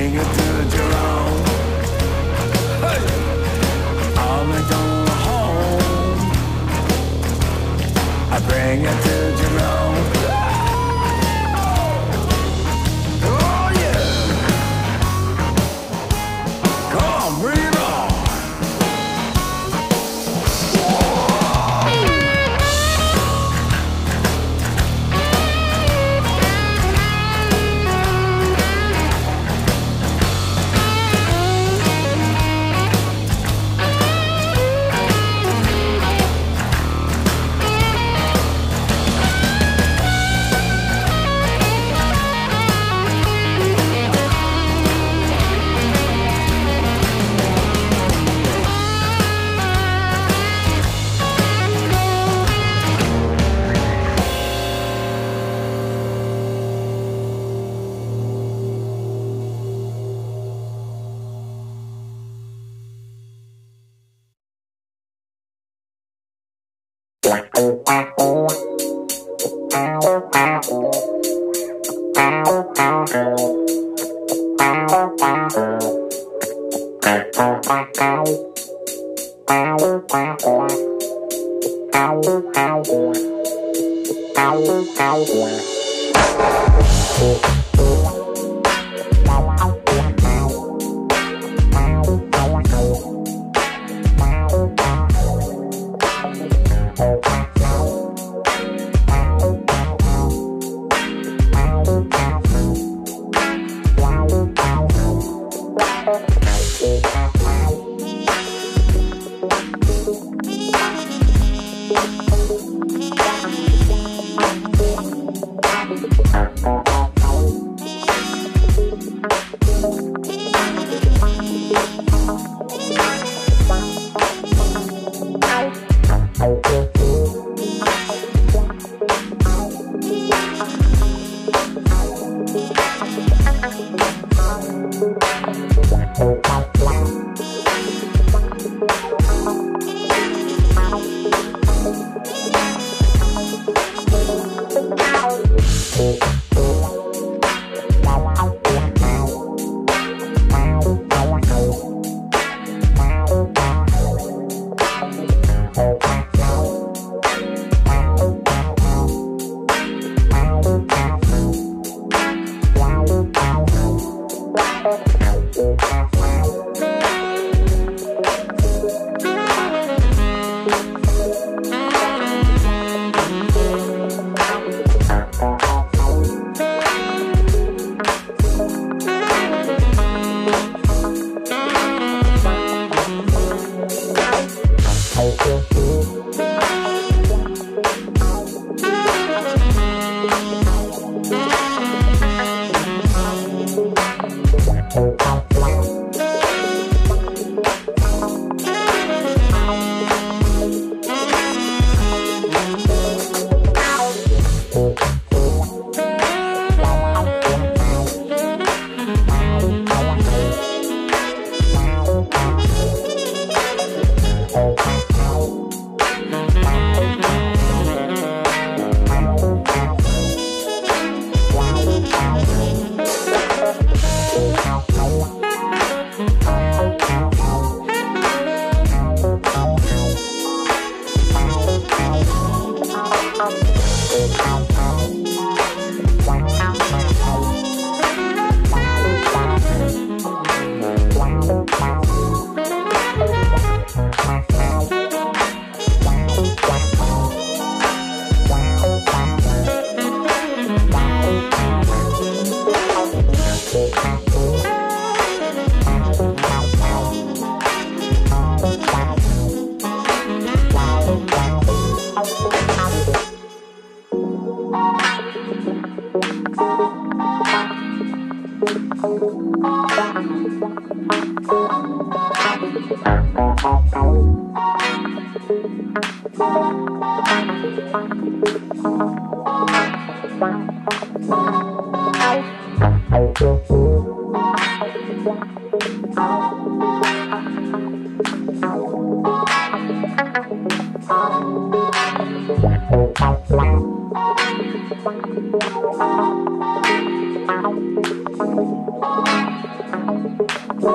bring it to Jerome. Hey! I'm going home. I bring it to Jerome. Oh yeah! Come on, bring it on.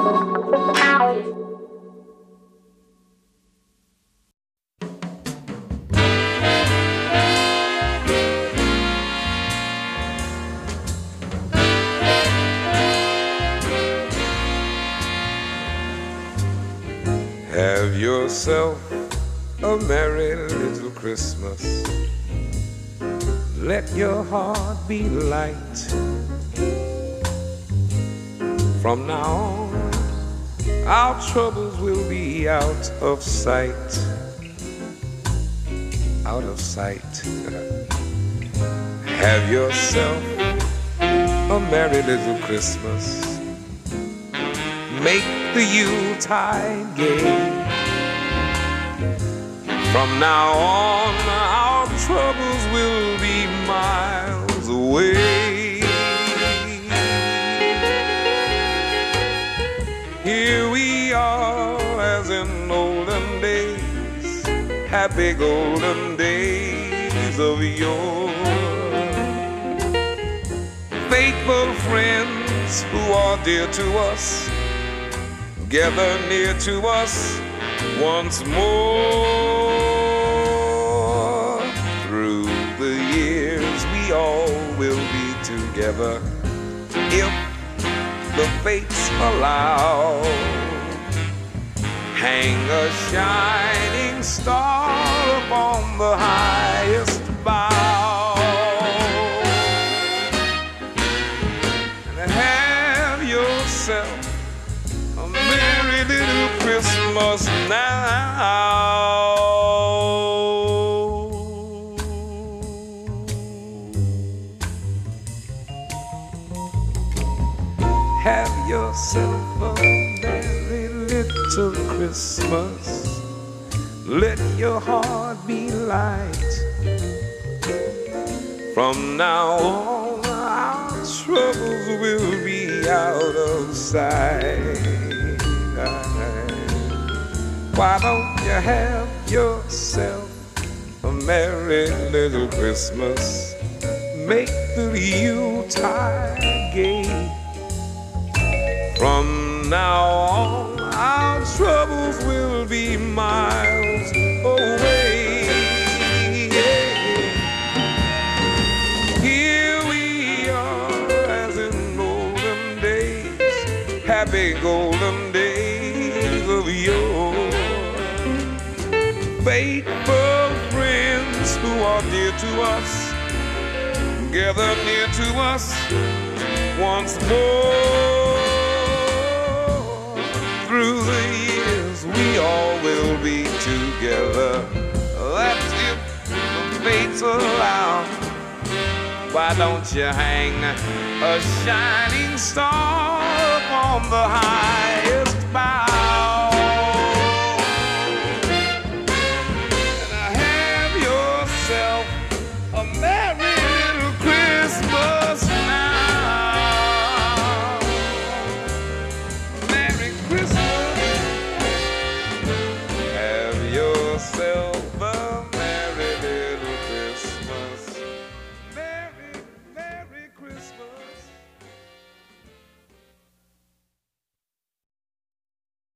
Have yourself a merry little Christmas. Let your heart be light. From now on, our troubles will be out of sight. Out of sight. Have yourself a merry little Christmas. Make the Yuletide gay. From now on, our troubles will be miles away. Here we are as in olden days, happy golden days of yore. Faithful friends who are dear to us, gather near to us once more. Through the years we all will be together, if the fates allow. Hang a shining star upon the highest bough, and have yourself a merry little Christmas now. Have yourself a merry little Christmas. Let your heart be light. From now on, our troubles will be out of sight. Why don't you have yourself a merry little Christmas? Make the Yuletide gay. From now on, our troubles will be miles away. Here we are as in olden days, happy golden days of yore. Faithful friends who are dear to us, gather near to us once more. Through the years we all will be together. That's if the fates allow. Why don't you hang a shining star upon the highest bough, and have yourself a merry little Christmas now. Merry Christmas. Have yourself a merry little Christmas. Merry, Merry Christmas.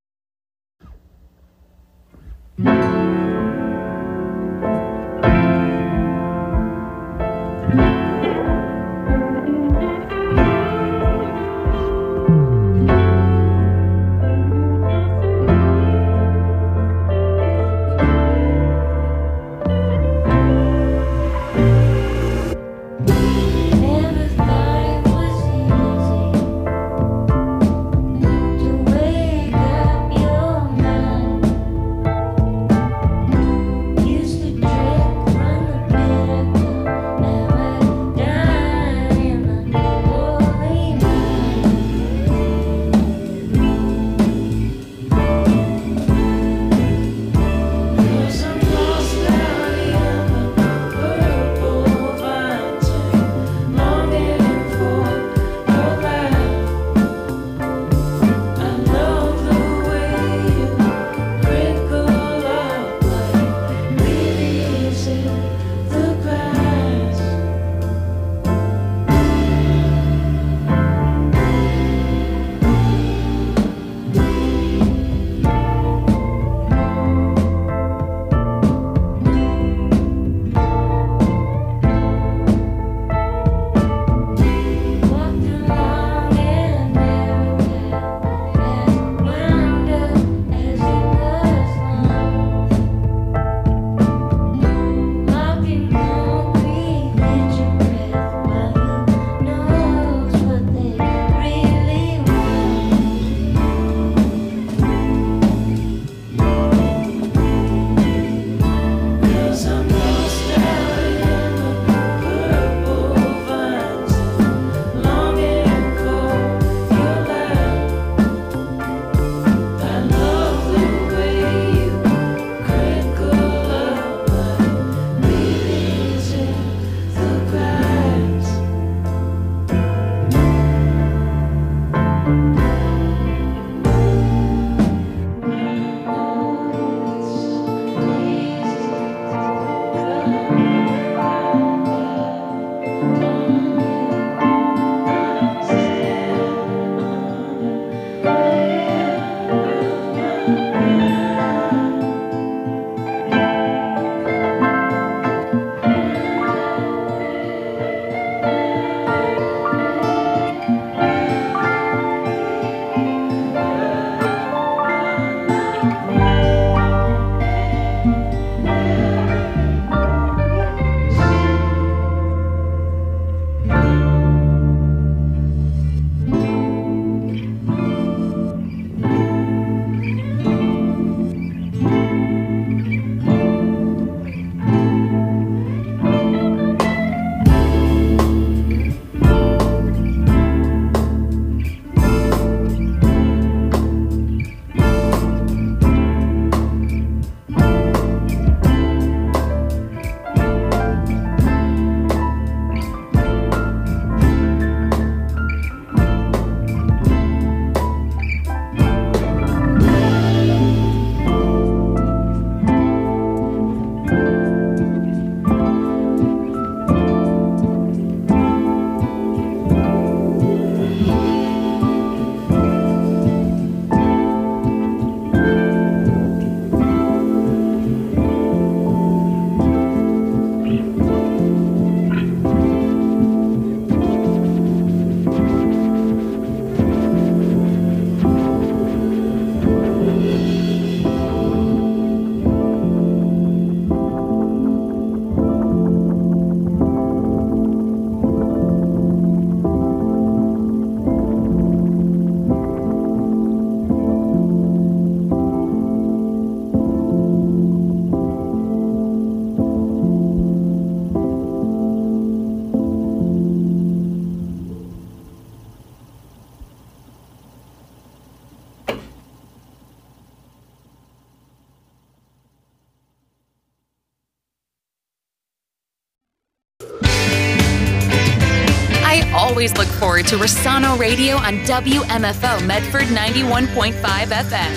always look forward to Rosano Radio on WMFO Medford 91.5 FM.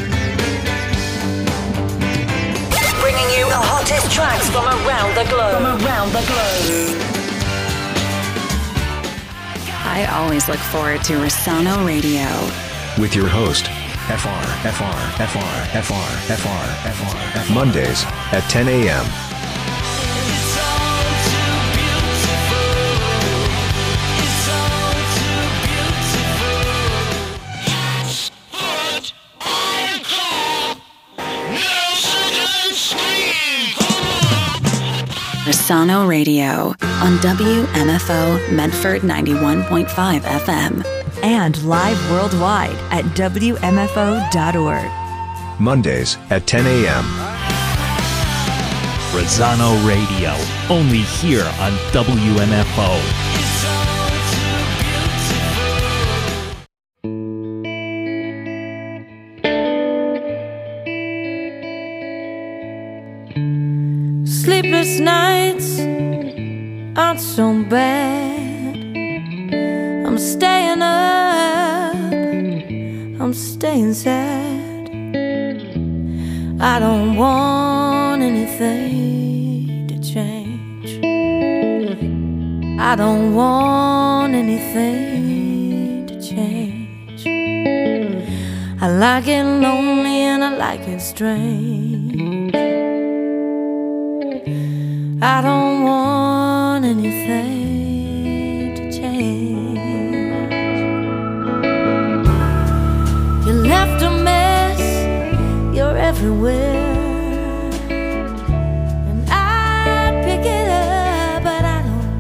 Bringing you the hottest tracks from around the globe. I always look forward to Rosano Radio. With your host, Mondays at 10 a.m. Rosano Radio on WMFO Medford 91.5 FM. And live worldwide at WMFO.org. Mondays at 10 a.m. Rosano Radio, only here on WMFO. Sleepless nights aren't so bad. I'm staying up, I'm staying sad. I don't want anything to change. I don't want anything to change. I like it lonely and I like it strange. I don't want anything to change. You left a mess, you're everywhere, and I pick it up, but I don't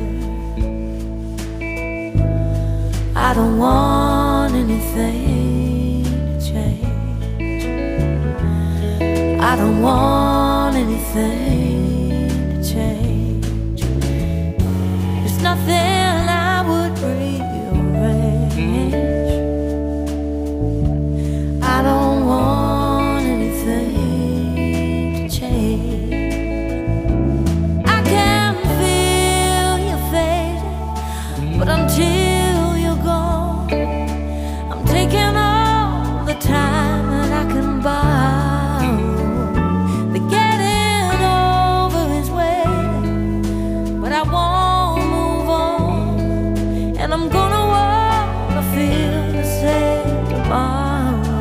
dare. I don't want anything to change. I don't want anything. There's nothing I would rearrange. I don't want anything to change. I can feel you fading, but until you're gone, I'm taking all the time that I can borrow. I'm gonna wanna feel the same tomorrow.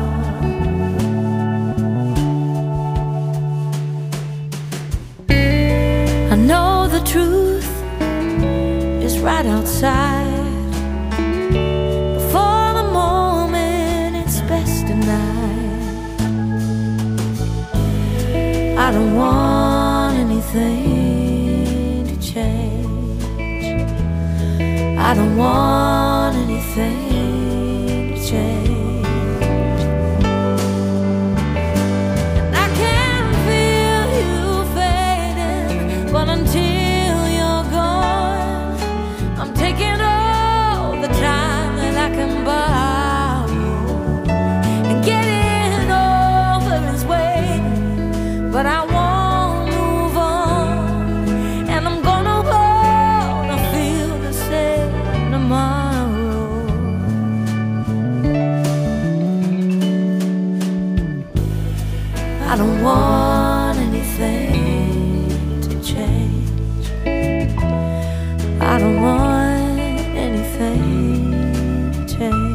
I know the truth is right outside. Before the moment it's best denied. I don't want anything to change. I don't want anything to change. And I can feel you fading, but until you're gone, I'm taking all the time that I can borrow. And getting over is waiting, but I won't move on. And I'm gonna wanna feel the same tomorrow. I don't want anything to change. I don't want anything to change.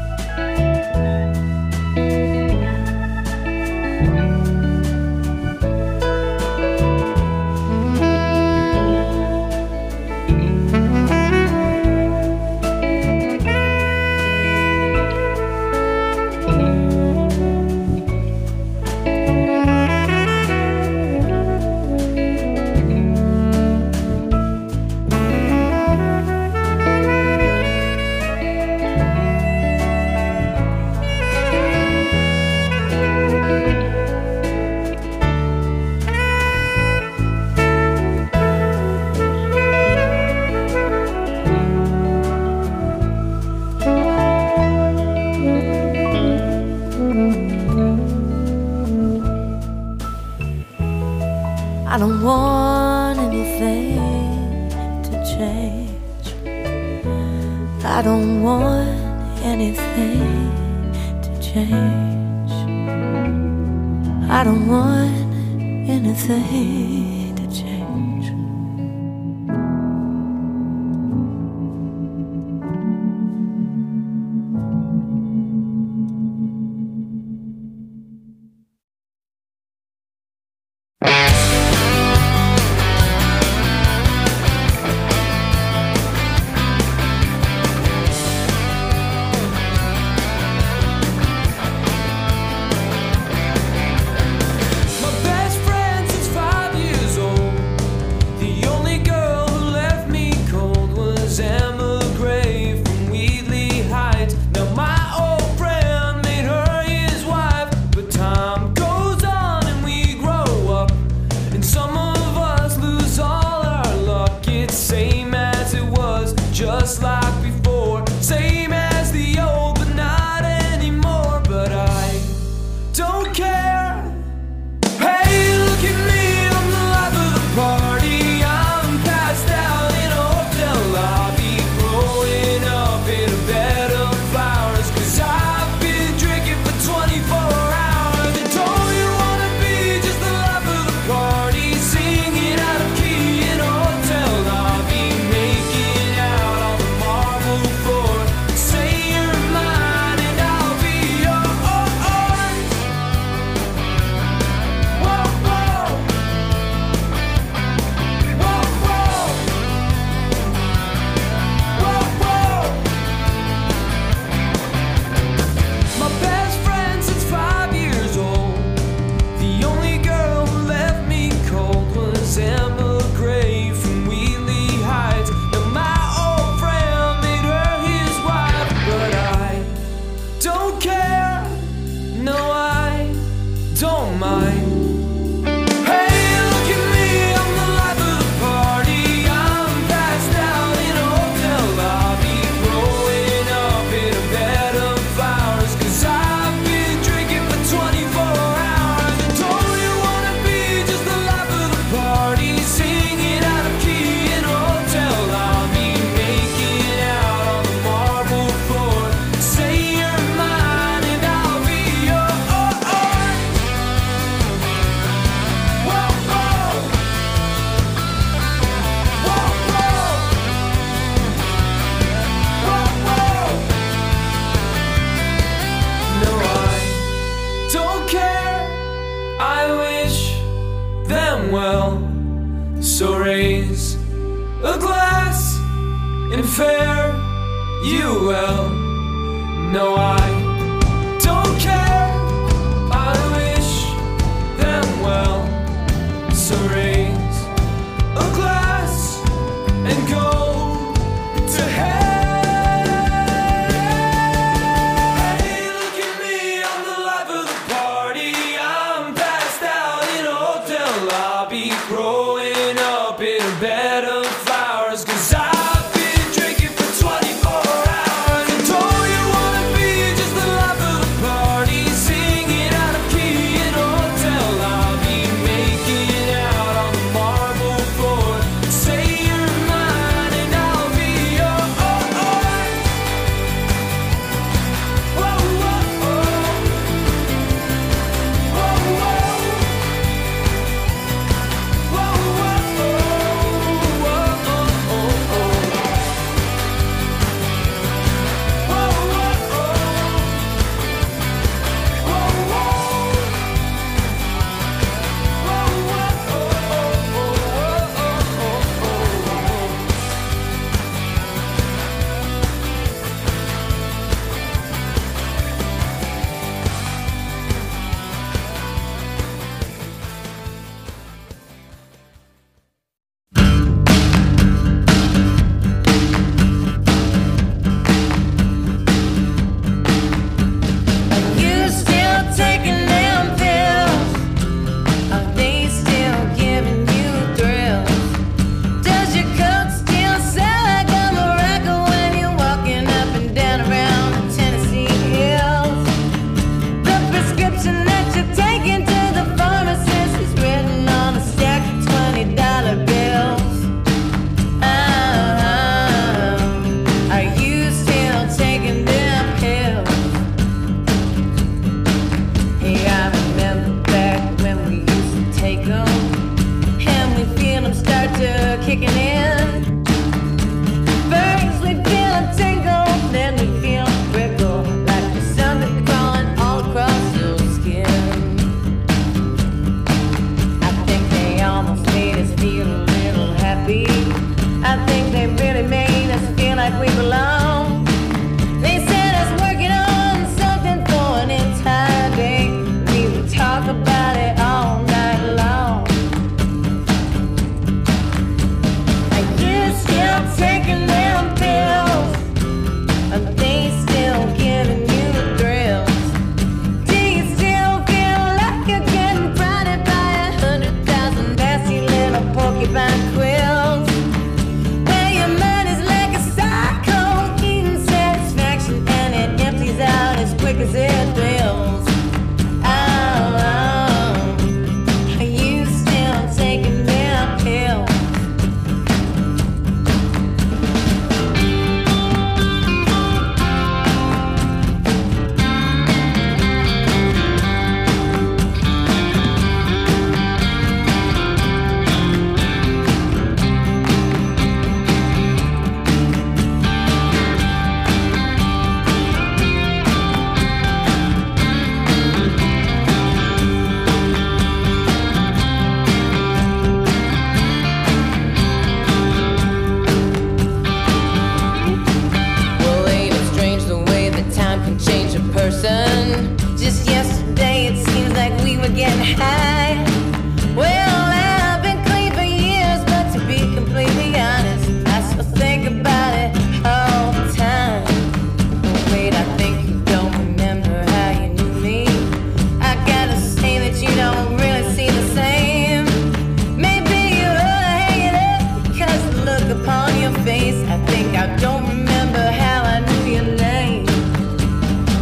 I don't want anything to change. I don't want anything to change. I don't want anything to change. Just like before, same as the old, but not anymore. But I don't care. Hey, look at me, I'm the life of the party. I'm passed out in a hotel lobby, growing up in a bed of flowers, 'cause I've been drinking for 24 hours. And don't you wanna be just the life of the party, singing out of key in a hotel lobby, making out on the marble floor. Say you're mine and I'll be yours. Whoa, whoa. Whoa, whoa. Whoa, whoa. My best friend since 5 years old. The only girl who left me cold was Emma Gray from Wheatley Heights. Now my old friend made her his wife, but I don't care. No, I don't mind. Hey, look at me, I'm the life of the party. I'm passed out in a hotel lobby, growing up in a bed of flowers, 'cause I've been drinking for 24 hours. And don't you wanna be just the life of the party, singing out of key in a hotel lobby, making out on the marble floor. Say you're mine and I'll be yours. Whoa, whoa. Whoa, whoa. Whoa, whoa. No, I don't care. I wish them well. So raise a glass and fare you well. No, I don't care. I wish them well. So raise a glass and go to hell. Hey, look at me, I'm the life of the party. I'm passed out in a hotel lobby, growing up in a bed of flowers, 'cause I've been drinking for 24 hours. And don't you wanna be just the can change a person. Just yesterday it seems like we were getting high. Well, I've been clean for years, but to be completely honest, I still think about it all the time. But wait, I think you don't remember how you knew me. I gotta say that you don't really see the same. Maybe you ought to hang it up, because the look upon your face, I think I don't remember how I knew your name.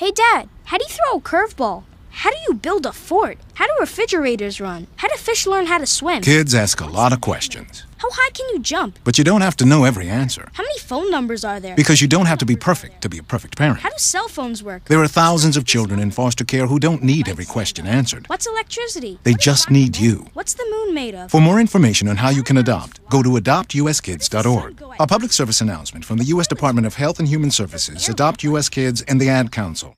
Hey, Dad, how do you throw a curveball? How do you build a fort? How do refrigerators run? How do fish learn how to swim? Kids ask a lot of questions. How high can you jump? But you don't have to know every answer. How many phone numbers are there? Because you don't have to be perfect to be a perfect parent. How do cell phones work? There are thousands of children in foster care who don't need every question answered. What's electricity? They just need you. What's the moon made of? For more information on how you can adopt, go to adoptuskids.org. A public service announcement from the U.S. Department of Health and Human Services, Adopt U.S. Kids, and the Ad Council.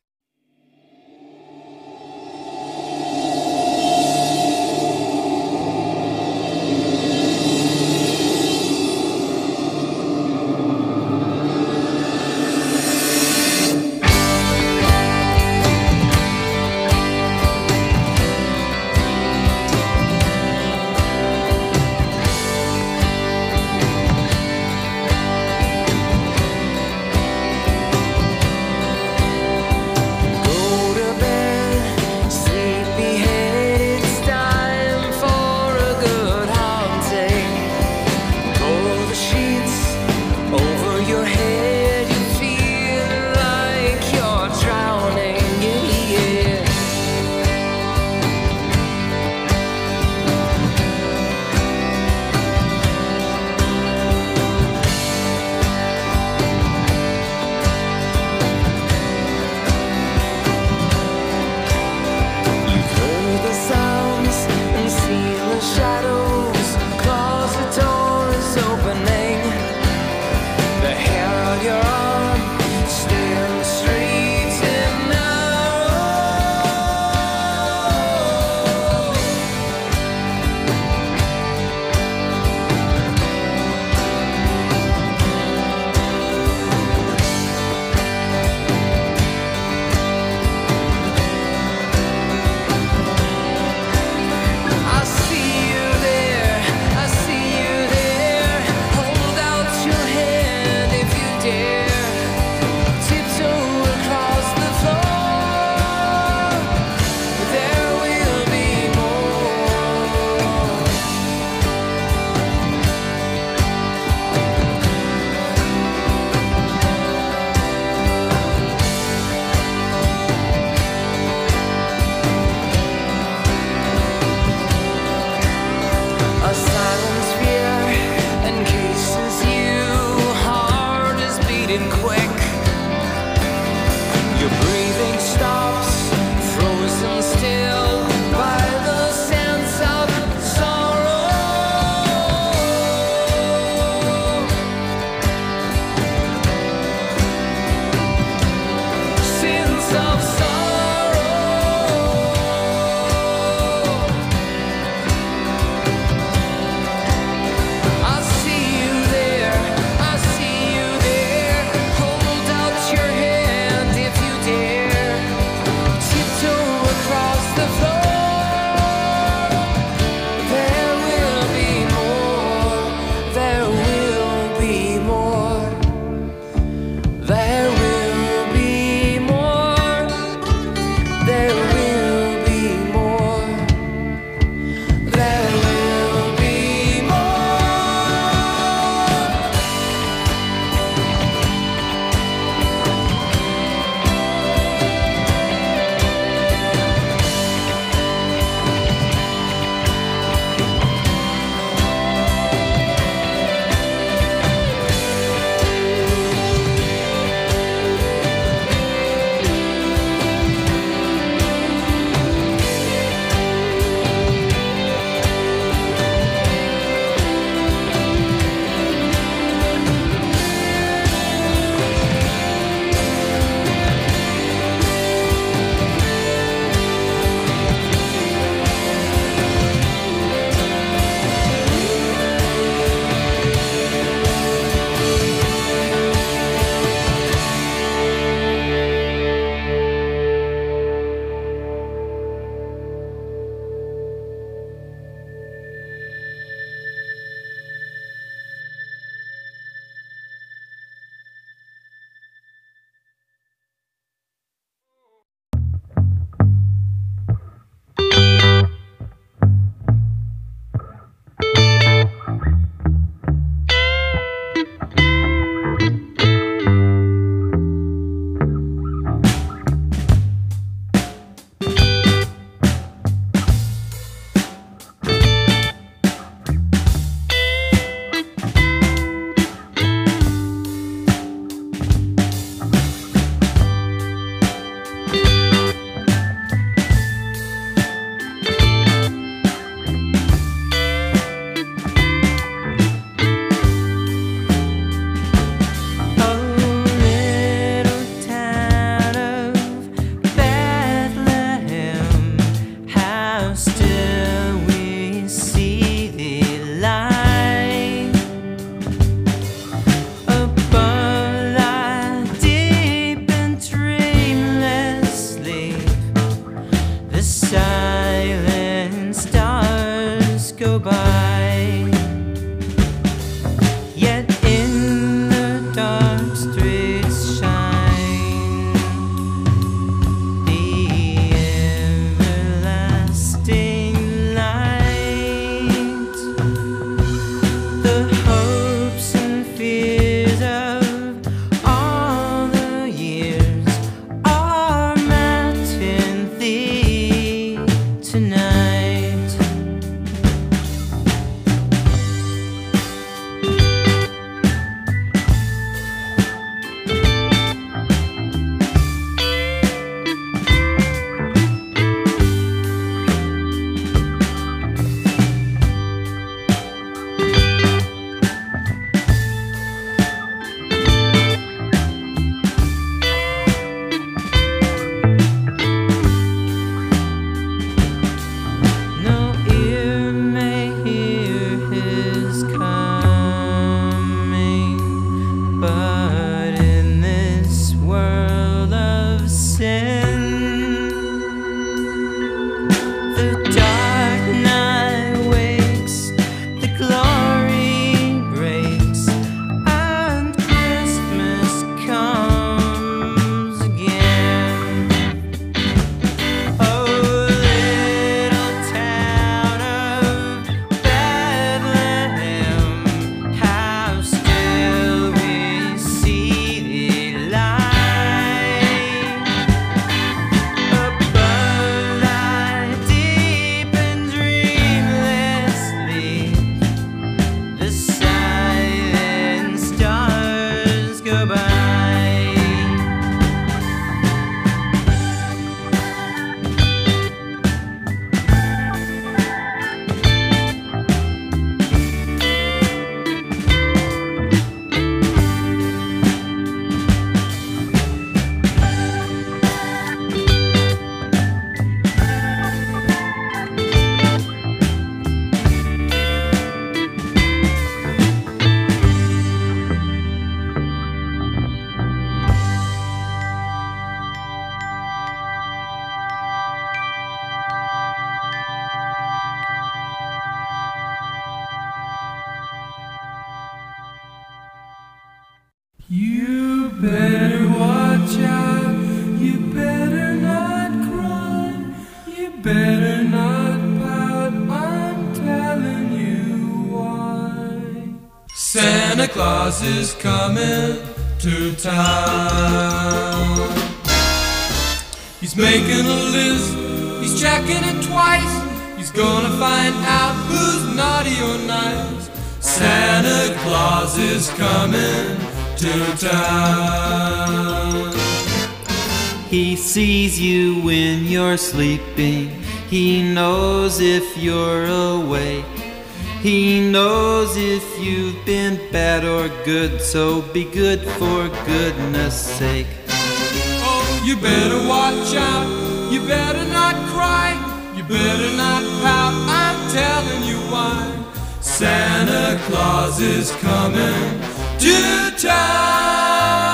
You better watch out, you better not cry, you better not pout, I'm telling you why. Santa Claus is coming to town. He's making a list, he's checking it twice, he's gonna find out who's naughty or nice. Santa Claus is coming to town. He sees you when you're sleeping, he knows if you're awake, he knows if you've been bad or good, so be good for goodness sake. Oh, you better watch out, you better not cry, you better not pout, I'm telling you why. Santa Claus is coming to town.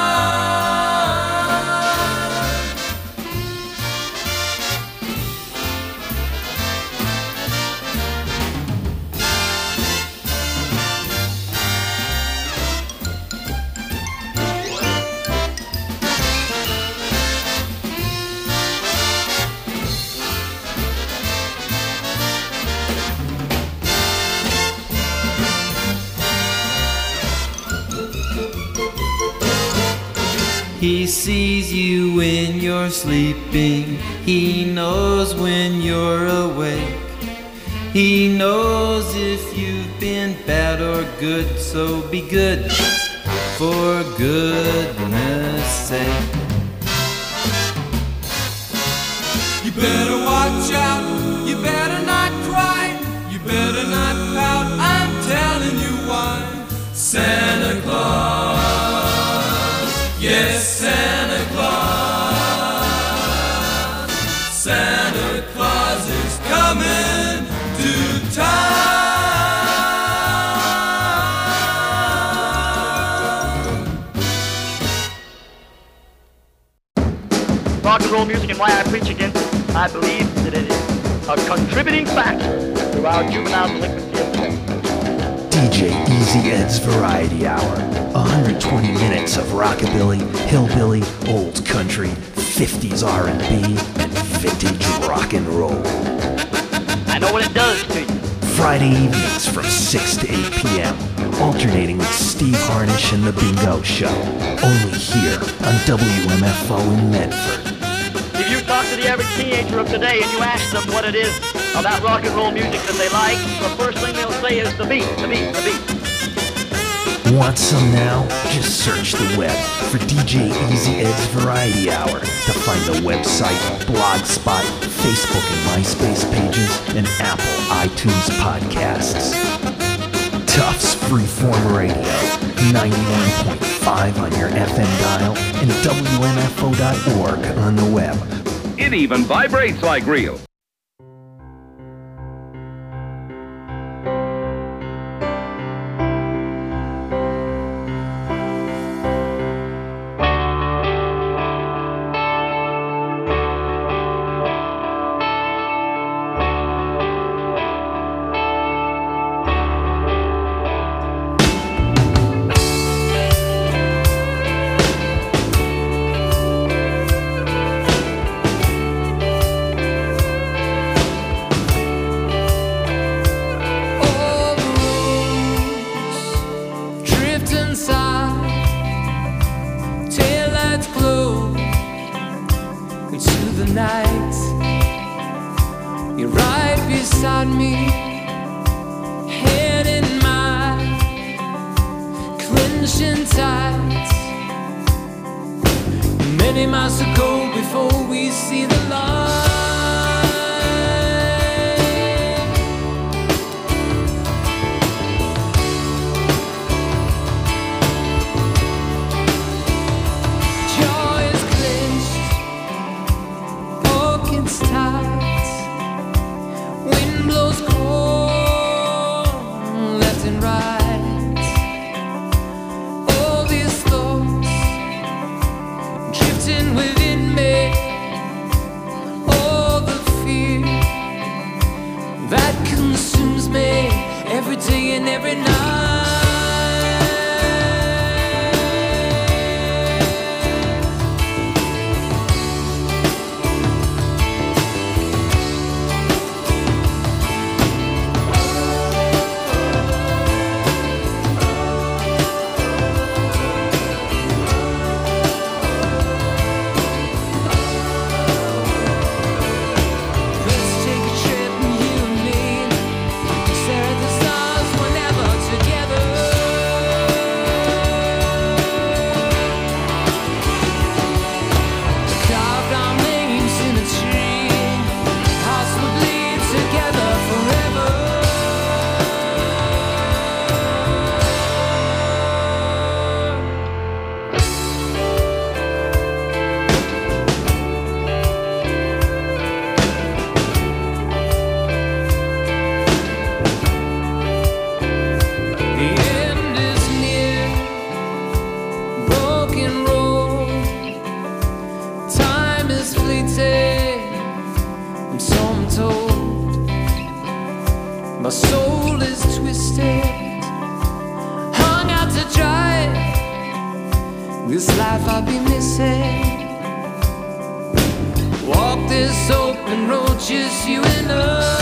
He sees you when you're sleeping, he knows when you're awake, he knows if you've been bad or good, so be good for goodness sake. You better watch out, you better not cry, you better not pout, I'm telling you why. Santa Claus, yes, Santa Claus. Santa Claus is coming to town. Rock and roll music and why I preach against it, I believe that it is a contributing factor to our juvenile delinquency of today. DJ Easy Ed's Variety Hour. 120 minutes of rockabilly, hillbilly, old country, 50s R&B, and vintage rock and roll. I know what it does to you. Friday evenings from 6 to 8 p.m. Alternating with Steve Harnish and The Bingo Show. Only here on WMFO in Medford. If you talk to the average teenager of today and you ask them what it is about rock and roll music that they like, the first thing they'll say is the beat, the beat, the beat. Want some now? Just search the web for DJ Easy Ed's Variety Hour to find the website, Blogspot, Facebook and MySpace pages, and Apple iTunes podcasts. Tufts Freeform Radio, 91.5 on your FM dial and WMFO.org on the web. It even vibrates like real. Every day and every night. this life I'll be missing. Walk this open road, just you and I.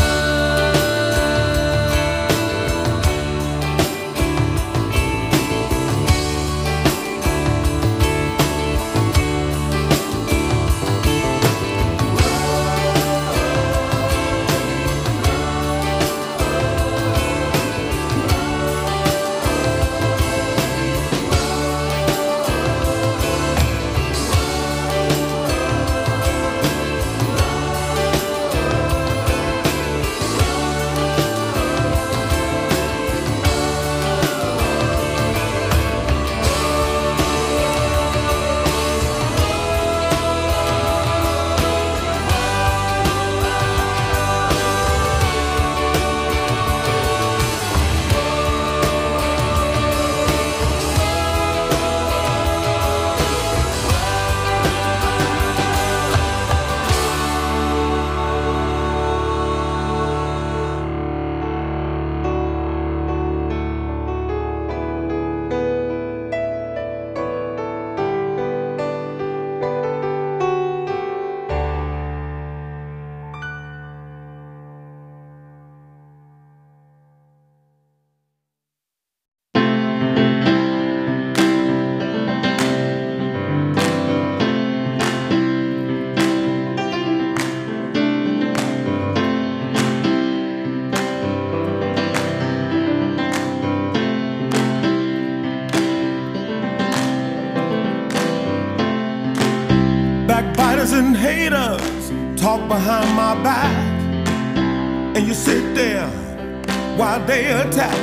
And haters talk behind my back, and you sit there while they attack.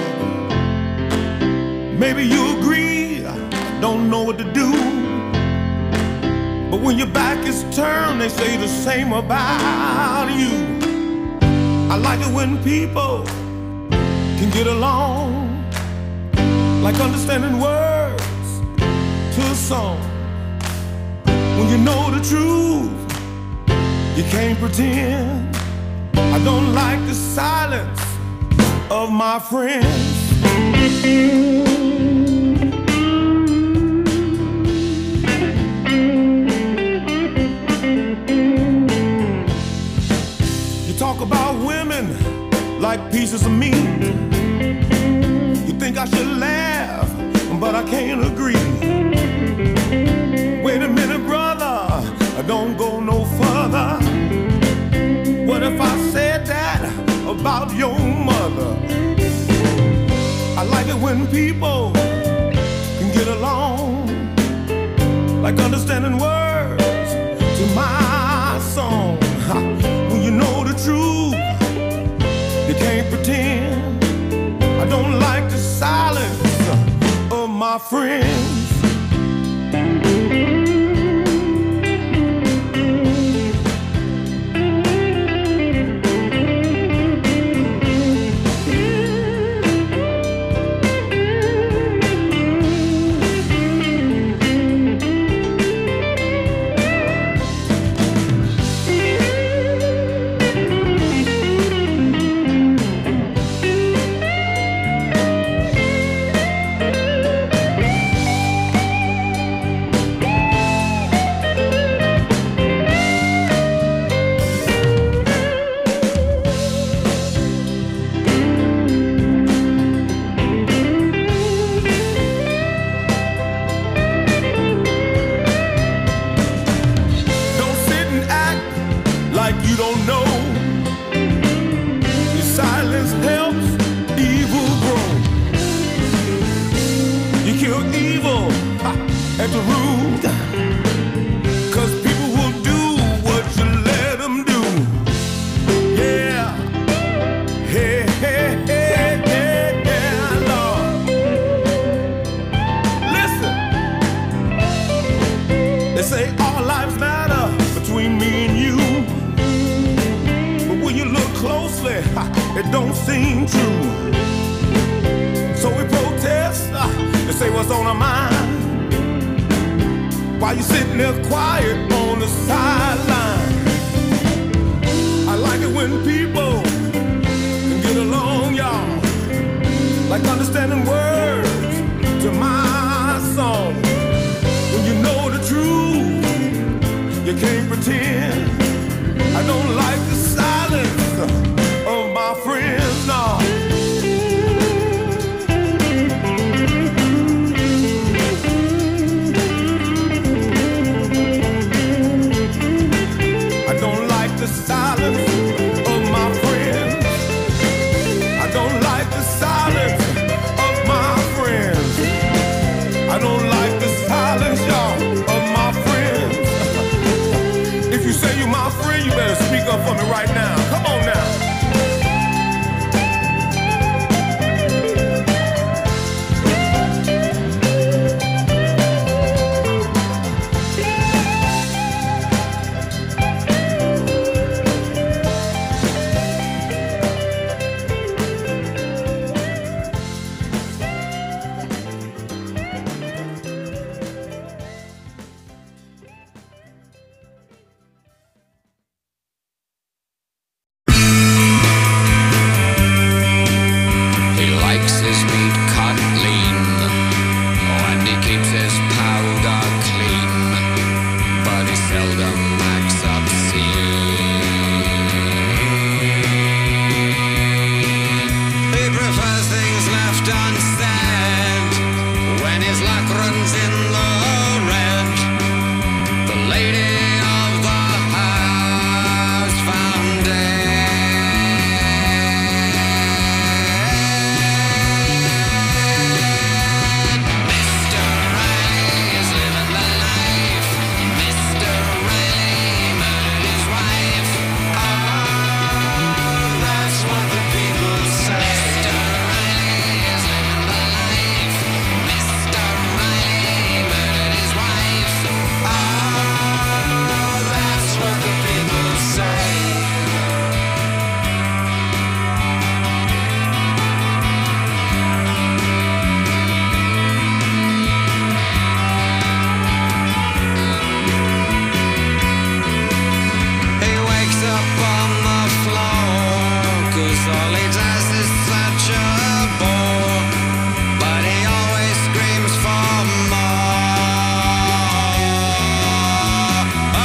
Maybe you agree, I don't know what to do, but when your back is turned, they say the same about you. I like it when people can get along, like understanding words to a song. When you know the truth, you can't pretend. I don't like the silence of my friends. You talk about women like pieces of meat. You think I should laugh, but I can't agree. Wait a minute, brother, don't go no further. What if I said that about your mother? I like it when people can get along, like understanding words to my song. When you know the truth, you can't pretend. I don't like the silence of my friends. It don't seem true. So we protest and say what's on our mind, while you sitting there quiet on the sideline. I like it when people can get along, y'all, like understanding words to my song. When pretend. I don't like the silence of my friends, no. I don't like the silence of my friends. I don't like the silence of my friends. I don't like the silence, y'all, of my friends. If you say you're my friend, you better speak up for me right now. Come on now. He likes his meat cut lean, and he keeps his powder clean, but he seldom acts obscene. He prefers things left unsaid when his luck runs in the red. The lady of the house found dead. Mr. Riley is living the life. Mr. Riley murdered his wife. Oh, that's what the people say. Mr. Riley is living the life. Mr. Riley murdered his wife. Oh, that's what the people say. He wakes up on the floor, 'cause all he does is such a bore. But he always screams for more.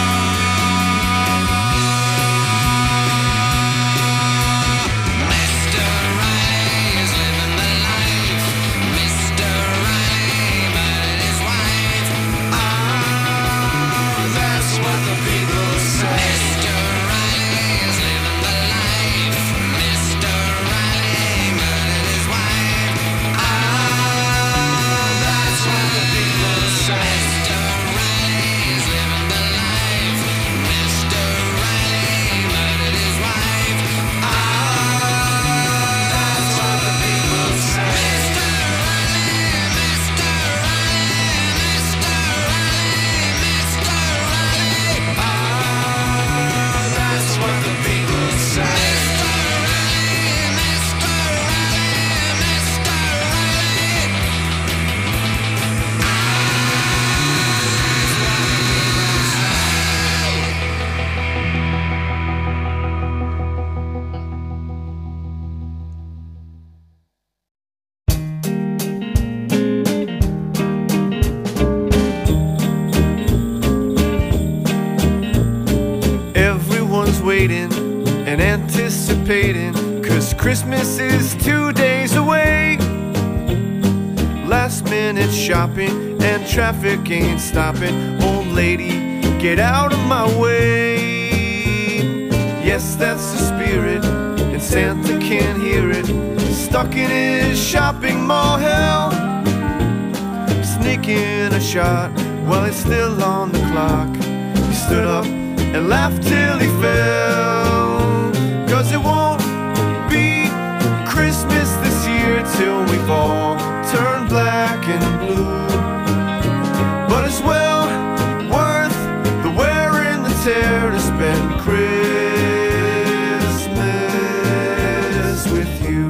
Mr. Riley is living the life. Mr. Riley murdered his wife. Oh, that's what the people say. Mr. Riley is living the life. Mr. Riley murdered his wife. Oh, that's what the people say. Mr. Riley is living the life. Mr. Riley murdered his wife. Oh, that's what the people say. Mr. Riley, Mr. Riley, Mr. Riley, Mr. Riley. Oh, that's what the people say. Mr. Riley, Mr. Riley, Mr. Riley. Everyone's waiting and anticipating, 'cause Christmas is 2 days away. Last minute shopping and traffic ain't stopping. Old lady, get out of my way. Yes, that's the spirit, and Santa can't hear it. Stuck in his shopping mall hell, sneaking a shot while it's still on the clock. He stood up and laughed till he fell, 'cause it won't be Christmas this year till we've all turned black and blue. But it's well worth the wear and the tear to spend Christmas with you.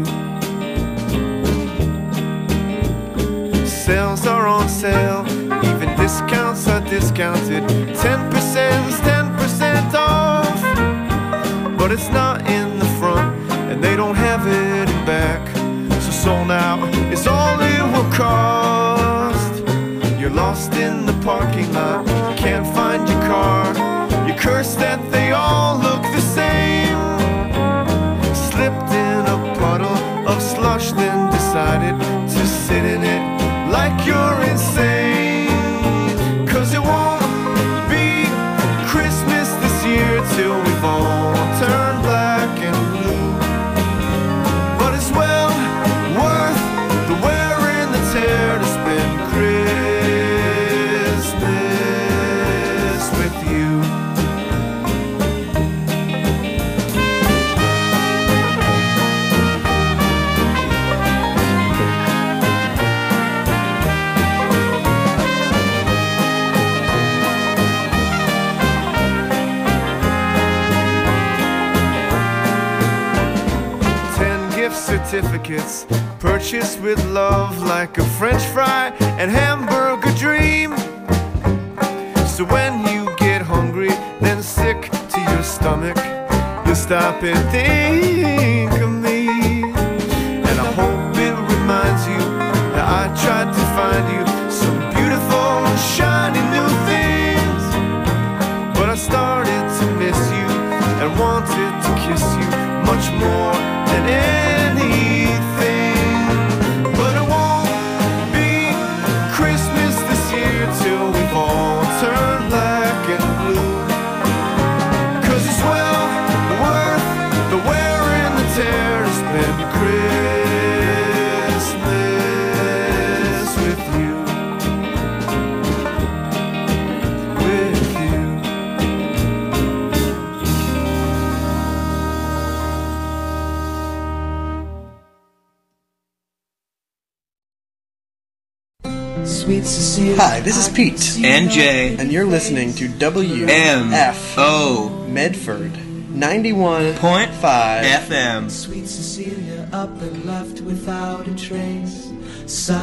Sales are on sale, even discounts are discounted. 10%'s 10% off, but it's not in the front, and they don't have it in back. So sold out is all it will cost. You're lost in the parking lot, can't find your car. You're cursing that they all look the same. Slipped in a puddle of slush, then decided to sit in it like you're insane. 'Cause it won't be Christmas this year till we've all turned black and blue. But it's well worth the wear and the tear to spend Christmas with you. Certificates purchased with love, like a French fry and hamburger dream. So when you get hungry, then sick to your stomach, you stop and think of me. And I hope it reminds you that I tried to find you some beautiful, shiny new things. But I started to miss you and wanted to kiss you much more than anything. But it won't be Christmas this year till we've all turned black and blue. 'Cause it's well worth the wear and the tear to spend Christmas with you. With you. Sweet Cecilia. Hi, this is Pete. And Jay. And you're listening to WMFO Medford 91.5 FM. Sweet Cecilia up and left without a trace.